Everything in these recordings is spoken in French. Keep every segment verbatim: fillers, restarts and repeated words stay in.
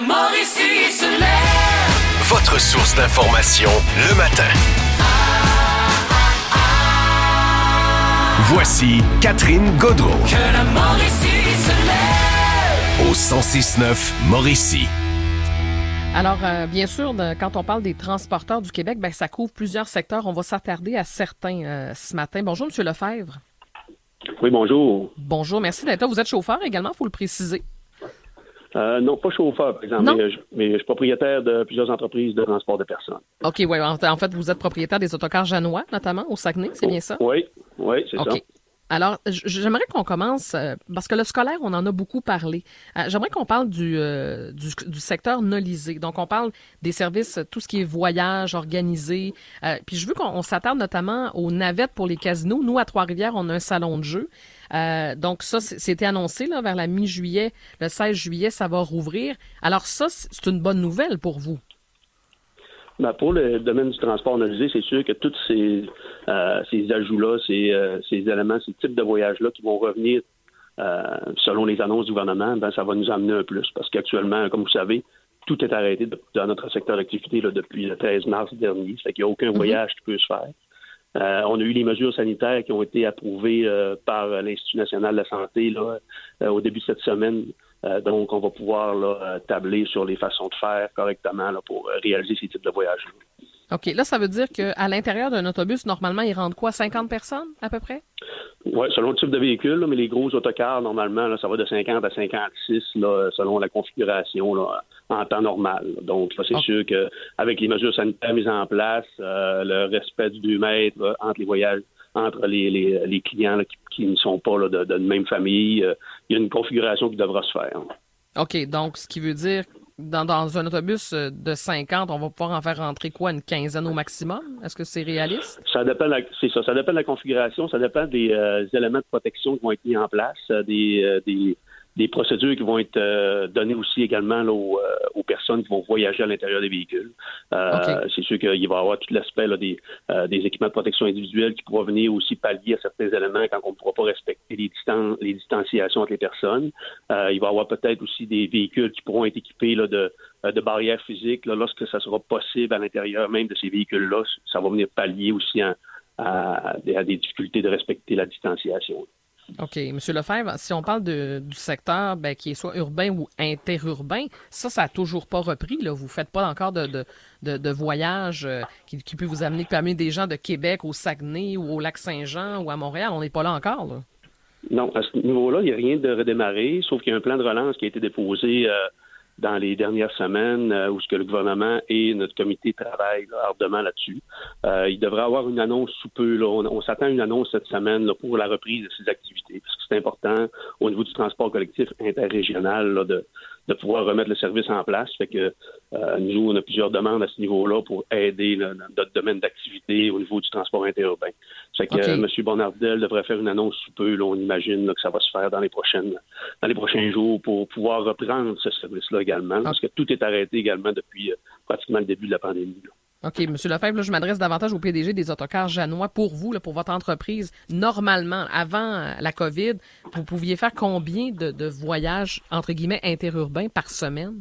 Mauricie se lève. Votre source d'information le matin. Voici Catherine Gaudreault. Que la Mauricie se lève. Au cent six neuf Mauricie. Alors, euh, bien sûr, de, quand on parle des transporteurs du Québec, ben, ça couvre plusieurs secteurs. On va s'attarder à certains euh, ce matin. Bonjour, M. Lefebvre. Oui, bonjour. Bonjour, merci d'être là. Vous êtes chauffeur également, il faut le préciser. Euh, non, pas chauffeur, par exemple, Non. mais, je, mais je suis propriétaire de plusieurs entreprises de transport de personnes. OK, oui. En, en fait, vous êtes propriétaire des autocars Janois, notamment, au Saguenay, c'est bien ça? Oui, oui, c'est OK. ça. Alors, j'aimerais qu'on commence, euh, parce que le scolaire, on en a beaucoup parlé. Euh, j'aimerais qu'on parle du, euh, du, du secteur nolisé. Donc, on parle des services, tout ce qui est voyage organisé. Euh, puis, je veux qu'on on s'attarde notamment aux navettes pour les casinos. Nous, à Trois-Rivières, on a un salon de jeu. Euh, donc, ça, c'était annoncé là, vers la mi-juillet. Le seize juillet, ça va rouvrir. Alors, ça, c'est une bonne nouvelle pour vous. Ben, pour le domaine du transport nolisé, c'est sûr que tous ces, euh, ces ajouts-là, ces, euh, ces éléments, ces types de voyages-là qui vont revenir euh, selon les annonces du gouvernement, ben, ça va nous amener un plus. Parce qu'actuellement, comme vous savez, tout est arrêté de, dans notre secteur d'activité là, depuis le treize mars dernier. Ça fait qu'il n'y a aucun mm-hmm. voyage qui peut se faire. Euh, on a eu les mesures sanitaires qui ont été approuvées euh, par l'Institut national de la santé là, euh, au début de cette semaine. Euh, donc, on va pouvoir là, tabler sur les façons de faire correctement là, pour réaliser ces types de voyages. OK. Là, ça veut dire qu'à l'intérieur d'un autobus, normalement, ils rentrent quoi? cinquante personnes, à peu près? Oui, selon le type de véhicule, là, mais les gros autocars, normalement, là, ça va de cinquante à cinquante-six là, selon la configuration là, en temps normal. Donc, là, c'est okay. sûr qu'avec les mesures sanitaires mises en place, euh, le respect du deux mètres là, entre les voyages, entre les, les, les clients là, qui, qui ne sont pas là, de, de même famille, euh, il y a une configuration qui devra se faire. OK, donc ce qui veut dire dans, dans un autobus de cinquante, on va pouvoir en faire rentrer quoi, une quinzaine au maximum? Est-ce que c'est réaliste? Ça dépend de la, c'est ça, ça dépend de la configuration, ça dépend des euh, éléments de protection qui vont être mis en place, euh, des, euh, des, des procédures qui vont être euh, données aussi également là, aux, euh, aux personnes qui vont voyager à l'intérieur des véhicules. Euh, okay. C'est sûr qu'il va y avoir tout l'aspect là, des, euh, des équipements de protection individuelle qui pourra venir aussi pallier à certains éléments quand on ne pourra pas respecter les, distan- les distanciations entre les personnes. Euh, il va y avoir peut-être aussi des véhicules qui pourront être équipés là, de, de barrières physiques là, lorsque ça sera possible à l'intérieur même de ces véhicules-là. Ça va venir pallier aussi en, à, à des difficultés de respecter la distanciation. OK. Monsieur Lefebvre, si on parle de, du secteur ben, qui est soit urbain ou interurbain, ça, ça n'a toujours pas repris. Là. Vous ne faites pas encore de, de, de, de voyage euh, qui, qui peut vous amener, qui peut amener des gens de Québec au Saguenay ou au Lac-Saint-Jean ou à Montréal. On n'est pas là encore. Là. Non, à ce niveau-là, il n'y a rien de redémarré, sauf qu'il y a un plan de relance qui a été déposé euh, dans les dernières semaines euh, où ce que le gouvernement et notre comité travaillent là, ardemment là-dessus. Euh, il devrait y avoir une annonce sous peu. Là. On, on s'attend à une annonce cette semaine là, pour la reprise de ces activités, parce que c'est important au niveau du transport collectif interrégional là, de, de pouvoir remettre le service en place. Fait que euh, nous, on a plusieurs demandes à ce niveau-là pour aider là, dans notre domaine d'activité au niveau du transport interurbain. Fait que okay. euh, M. Bonnardel devrait faire une annonce sous peu. Là, on imagine là, que ça va se faire dans les prochaines, dans les prochains jours pour pouvoir reprendre ce service-là également, okay. parce que tout est arrêté également depuis euh, pratiquement le début de la pandémie. Là. OK. M. Lefebvre, là, je m'adresse davantage au P D G des autocars Janois. Pour vous, là, pour votre entreprise, normalement, avant la COVID, vous pouviez faire combien de, de voyages, entre guillemets, interurbains par semaine?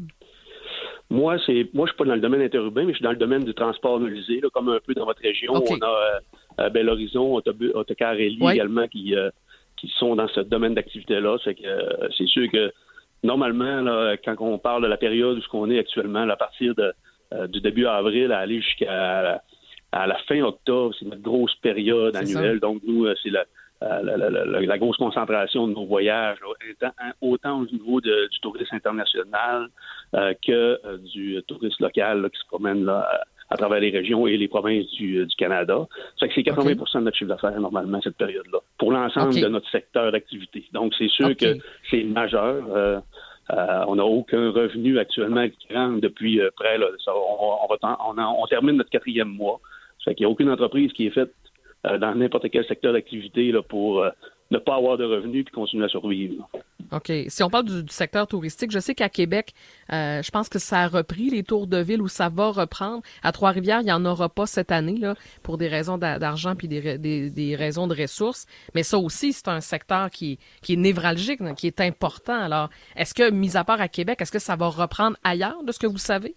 Moi, c'est moi, je suis pas dans le domaine interurbain, mais je suis dans le domaine du transport nolisé, là, comme un peu dans votre région. Okay. On a euh, Bel Horizon, Autobus, Autocar Ellie oui. également qui, euh, qui sont dans ce domaine d'activité-là. C'est que euh, c'est sûr que normalement, là, quand on parle de la période où ce qu'on est actuellement, là, à partir de, euh, du début avril à aller jusqu'à à la fin octobre, c'est notre grosse période c'est annuelle. Ça. Donc, nous, c'est la, la, la, la, la grosse concentration de nos voyages, là, autant au niveau de, du tourisme international euh, que euh, du tourisme local là, qui se promène là, à travers les régions et les provinces du, du Canada. Ça fait que c'est quatre-vingts pour cent okay. de notre chiffre d'affaires, normalement, cette période-là, pour l'ensemble okay. de notre secteur d'activité. Donc, c'est sûr okay. que c'est majeur. Euh, Euh, on n'a aucun revenu actuellement qui rentre depuis euh, près. Là, ça, on, on, va, on, on termine notre quatrième mois. Ça fait qu'il n'y a aucune entreprise qui est faite euh, dans n'importe quel secteur d'activité là, pour euh, ne pas avoir de revenus puis continuer à survivre. OK. Si on parle du, du secteur touristique, je sais qu'à Québec, euh, je pense que ça a repris les tours de ville ou ça va reprendre. À Trois-Rivières, il n'y en aura pas cette année là, pour des raisons d'argent puis des, des, des raisons de ressources. Mais ça aussi, c'est un secteur qui, qui est névralgique, qui est important. Alors, est-ce que, mis à part à Québec, est-ce que ça va reprendre ailleurs de ce que vous savez?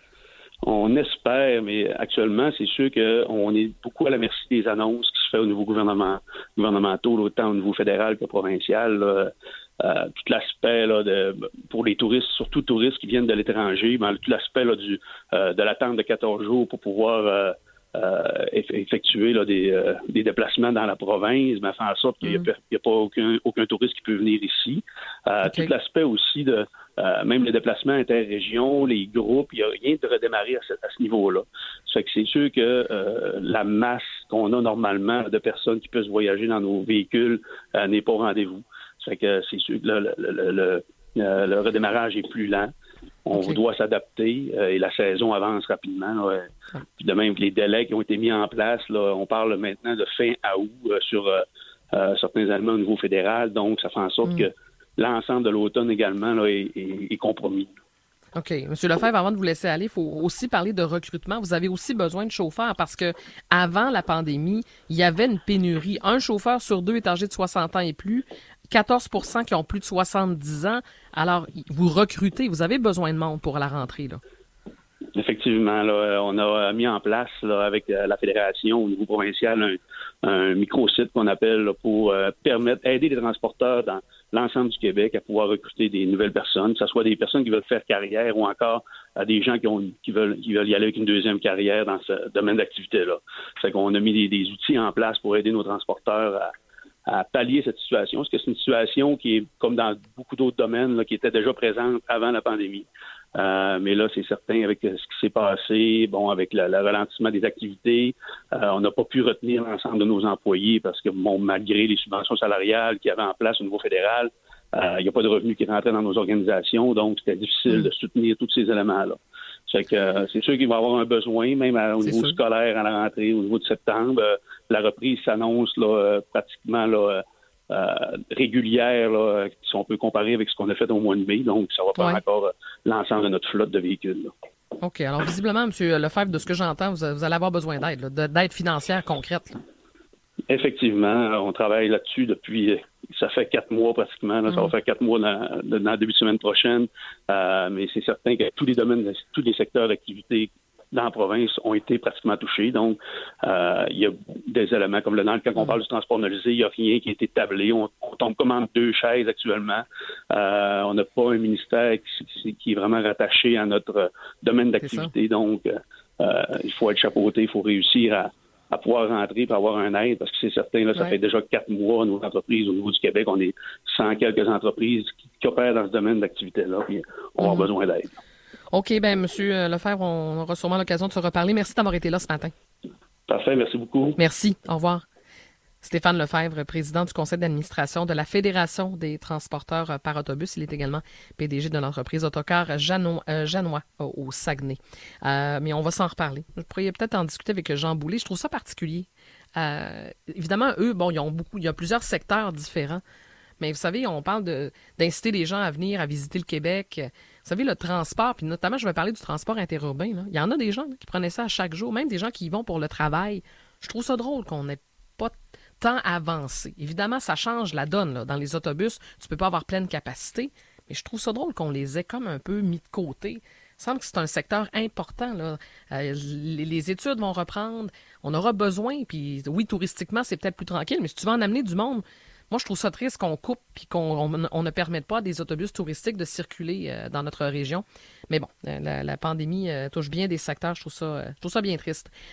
On espère, mais actuellement, c'est sûr qu'on est beaucoup à la merci des annonces qui se font au niveau gouvernement, gouvernementaux, autant au niveau fédéral que provincial. Là. Euh, tout l'aspect là, de, pour les touristes, surtout touristes qui viennent de l'étranger, ben, tout l'aspect là, du, euh, de l'attente de quatorze jours pour pouvoir euh, euh, effectuer là, des, euh, des déplacements dans la province, ben, fait en sorte qu'il n'y a, a pas aucun, aucun touriste qui peut venir ici. Euh, okay. Tout l'aspect aussi de euh, même les déplacements interrégions, les groupes, il n'y a rien de redémarrer à ce, à ce niveau-là. Ça fait que c'est sûr que euh, la masse qu'on a normalement de personnes qui peuvent voyager dans nos véhicules euh, n'est pas au rendez-vous. Ça fait que c'est sûr que le, le, le, le, le redémarrage est plus lent. On okay. doit s'adapter euh, et la saison avance rapidement. Là. Ah. Puis de même que les délais qui ont été mis en place, là, on parle maintenant de fin à août euh, sur euh, euh, certains éléments au niveau fédéral. Donc, ça fait en sorte mm. que l'ensemble de l'automne également là, est, est, est compromis. OK. Monsieur Lefebvre, avant de vous laisser aller, il faut aussi parler de recrutement. Vous avez aussi besoin de chauffeurs parce que avant la pandémie, il y avait une pénurie. Un chauffeur sur deux est âgé de soixante ans et plus. quatorze pour cent qui ont plus de soixante-dix ans. Alors, vous recrutez, vous avez besoin de monde pour la rentrée, là. Effectivement, là, on a mis en place là, avec la fédération au niveau provincial un, un micro-site qu'on appelle là, pour euh, permettre, aider les transporteurs dans l'ensemble du Québec à pouvoir recruter des nouvelles personnes, que ce soit des personnes qui veulent faire carrière ou encore à des gens qui, ont, qui, veulent, qui veulent y aller avec une deuxième carrière dans ce domaine d'activité-là. C'est qu'on a mis des, des outils en place pour aider nos transporteurs à à pallier cette situation, parce que c'est une situation qui est, comme dans beaucoup d'autres domaines, là, qui était déjà présente avant la pandémie. Euh, mais là, c'est certain, avec ce qui s'est passé, bon, avec le, le ralentissement des activités, euh, on n'a pas pu retenir l'ensemble de nos employés parce que, bon, malgré les subventions salariales qu'il y avait en place au niveau fédéral, euh, il n'y a pas de revenus qui rentraient dans nos organisations, donc c'était difficile de soutenir tous ces éléments-là. C'est que euh, c'est sûr qu'il va y avoir un besoin, même à, au niveau sûr. scolaire à la rentrée, au niveau de septembre. Euh, la reprise s'annonce là, euh, pratiquement là, euh, régulière, là, si on peut comparer avec ce qu'on a fait au mois de mai. Donc, ça va prendre ouais. encore euh, l'ensemble de notre flotte de véhicules. Là. OK. Alors, visiblement, M. Lefebvre, de ce que j'entends, vous, vous allez avoir besoin d'aide, là, d'aide financière concrète. Là. Effectivement, on travaille là-dessus depuis... Ça fait quatre mois pratiquement. Là, mmh. Ça va faire quatre mois dans, dans le début de semaine prochaine. Euh, mais c'est certain que tous les domaines, tous les secteurs d'activité dans la province ont été pratiquement touchés. Donc, euh, il y a des éléments comme le dans le quand on parle du transport analysé, il n'y a rien qui a été tablé. On, on tombe comme entre deux chaises actuellement. Euh, on n'a pas un ministère qui, qui est vraiment rattaché à notre domaine d'activité. Donc, euh, il faut être chapeauté, il faut réussir à à pouvoir rentrer et avoir un aide, parce que c'est certain, là, ça ouais. fait déjà quatre mois, nos entreprises au niveau du Québec, on est cent quelques entreprises qui, qui opèrent dans ce domaine d'activité-là, puis on mmh. a besoin d'aide. OK, bien, M. Lefebvre, on aura sûrement l'occasion de se reparler. Merci d'avoir été là ce matin. Parfait, merci beaucoup. Merci, au revoir. Stéphane Lefebvre, président du conseil d'administration de la Fédération des transporteurs par autobus. Il est également P D G de l'entreprise Autocar Janois, euh, Janois au Saguenay. Euh, mais on va s'en reparler. Je pourrais peut-être en discuter avec Jean Boulet. Je trouve ça particulier. Euh, évidemment, eux, bon, ils ont beaucoup, il y a plusieurs secteurs différents. Mais vous savez, on parle de, d'inciter les gens à venir, à visiter le Québec. Vous savez, le transport, puis notamment, je vais parler du transport interurbain. Là. Il y en a des gens là, qui prenaient ça à chaque jour, même des gens qui y vont pour le travail. Je trouve ça drôle qu'on n'ait pas tant avancé. Évidemment, ça change la donne. Là. Dans les autobus, tu peux pas avoir pleine capacité, mais je trouve ça drôle qu'on les ait comme un peu mis de côté. Il semble que c'est un secteur important. Là. Euh, les, les études vont reprendre, on aura besoin, puis oui, touristiquement, c'est peut-être plus tranquille, mais si tu veux en amener du monde, moi, je trouve ça triste qu'on coupe puis qu'on on, on ne permette pas à des autobus touristiques de circuler euh, dans notre région. Mais bon, la, la pandémie euh, touche bien des secteurs, je trouve ça, euh, je trouve ça bien triste.